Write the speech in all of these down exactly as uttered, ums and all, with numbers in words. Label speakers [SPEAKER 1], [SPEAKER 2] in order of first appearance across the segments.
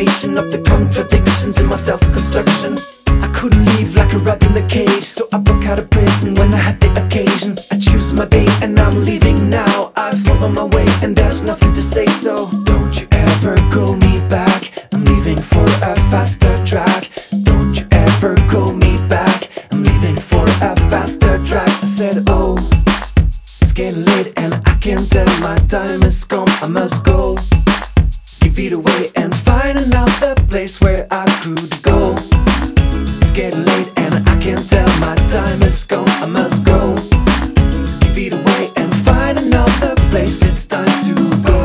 [SPEAKER 1] combination of the contradictions in my self-construction. I couldn't leave like a rat in the cage, so I broke out of prison when I had the occasion. I choose my day and I'm leaving now. I follow my way and there's nothing to say, so don't you ever call me back. I'm leaving for a faster track. Don't you ever call me back. I'm leaving for a faster track. I said, oh, it's getting late and I can tell my time is come. I must go, give it away and find another place where I could go. It's getting late and I can tell my time is come. I must go, give it away and find another place. It's time to go.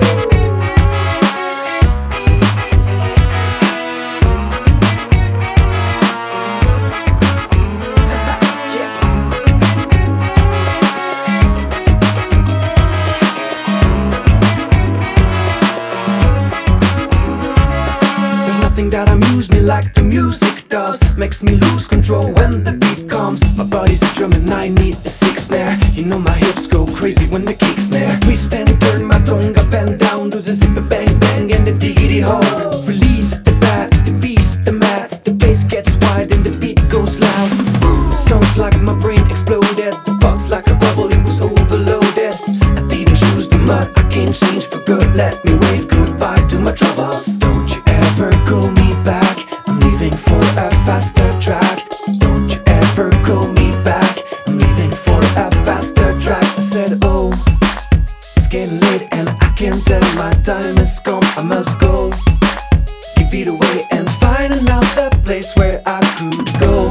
[SPEAKER 1] Nothing that amuses me like the music does. Makes me lose control when the beat comes. My body's a drum and I need a six snare. You know my hips go crazy when the kick snare. Twist and turn my tongue up and down to the zipper bang bang and the diggity ho. Release the bad, the beast, the mad. The bass gets wide and the beat goes loud. Sounds like my brain exploded. Popped like a bubble, it was overloaded. I didn't choose the mud, I can't change for good. Let me wave goodbye to my troubles. Don't you ever call me back. I'm leaving for a faster track. Don't you ever call me back. I'm leaving for a faster track. I said, oh, it's getting late and I can tell my time has come. I must go, give it away and find another place where I could go.